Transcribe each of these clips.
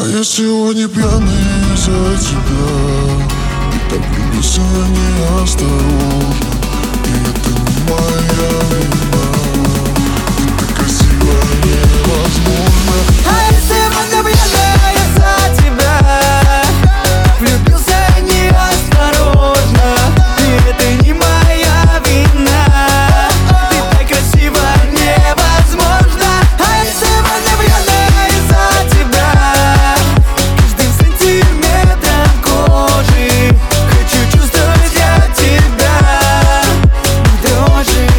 я сегодня пьяный из-за тебя. И так влюбился неосторожно, и это не моя вина. Ты так красиво, невозможно. А я сегодня пьяный из-за тебя. Влюбился неосторожно, и это не моя вина. Ты так красиво, невозможно. А я сегодня пьяный из-за тебя. Каждым сантиметром кожи хочу чувствовать я тебя дрожи.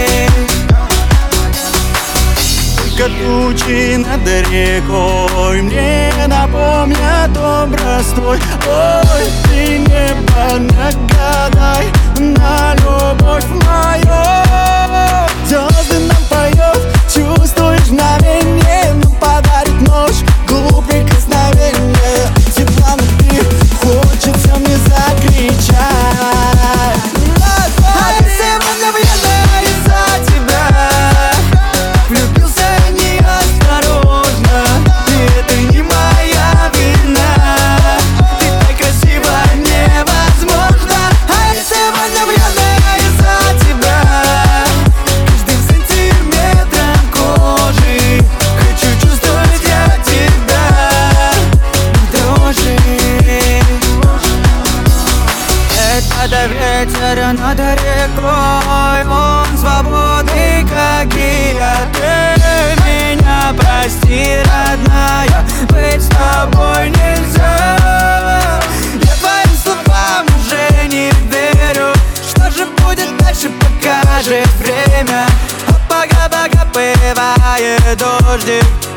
Только тучи над рекой мне напомнят образ твой. Ой, ты небо нагадай на любовь мою. Звезды нам поет, чувствуешь мгновение, нам подарит ночь глубокое прикосновение. Тепла внутри хочется мне закричать. А я сегодня пьяный из-за тебя. Влюбился неосторожно, и это не моя вина. Ты так красиво, невозможно. А я сегодня пьяный из-за тебя. Каждым сантиметром кожи хочу чувствовать я тебя дрожи. Это ветер над рекой, он свободный, как гия. Ты меня прости, родная, быть с тобой нельзя. Я твоим словам уже не верю. Что же будет дальше, покажет время. А пока бывает дождик.